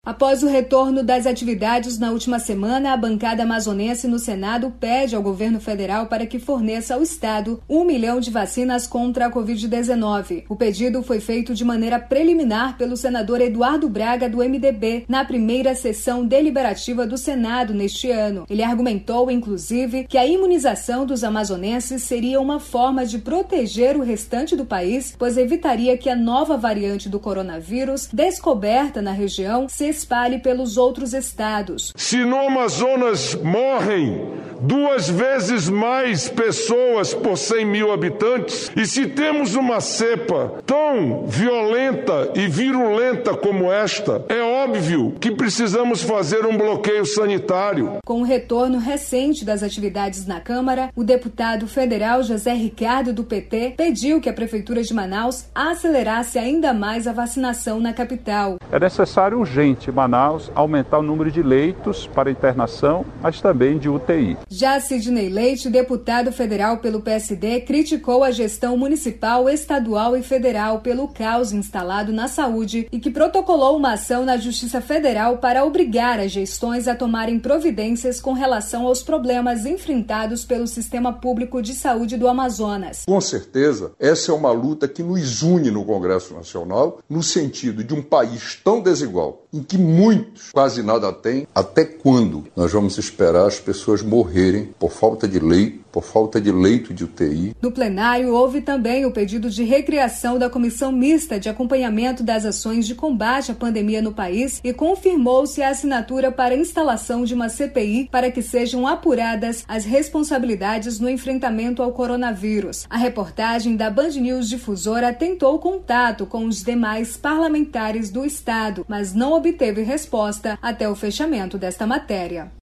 Após o retorno das atividades na última semana, a bancada amazonense no Senado pede ao governo federal para que forneça ao Estado 1 milhão de vacinas contra a Covid-19. O pedido foi feito de maneira preliminar pelo senador Eduardo Braga, do MDB, na primeira sessão deliberativa do Senado neste ano. Ele argumentou, inclusive, que a imunização dos amazonenses seria uma forma de proteger o restante do país, pois evitaria que a nova variante do coronavírus, descoberta na região, se espalhe pelos outros estados. Se no Amazonas morrem 2 vezes mais pessoas por 100 mil habitantes, e se temos uma cepa tão violenta e virulenta como esta, é óbvio que precisamos fazer um bloqueio sanitário. Com o retorno recente das atividades na Câmara, o deputado federal José Ricardo, do PT, pediu que a Prefeitura de Manaus acelerasse ainda mais a vacinação na capital. É necessário urgente em Manaus aumentar o número de leitos para internação, mas também de UTI. Já Sidney Leite, deputado federal pelo PSD, criticou a gestão municipal, estadual e federal pelo caos instalado na saúde e que protocolou uma ação na Justiça Federal para obrigar as gestões a tomarem providências com relação aos problemas enfrentados pelo Sistema Público de Saúde do Amazonas. Com certeza, essa é uma luta que nos une no Congresso Nacional, no sentido de um país tão desigual, em que muitos quase nada têm. Até quando nós vamos esperar as pessoas morrerem por falta de leito de UTI? No plenário, houve também o pedido de recriação da Comissão Mista de Acompanhamento das Ações de Combate à Pandemia no país e confirmou-se a assinatura para a instalação de uma CPI para que sejam apuradas as responsabilidades no enfrentamento ao coronavírus. A reportagem da Band News Difusora tentou contato com os demais parlamentares do Estado, mas não obteve resposta até o fechamento desta matéria.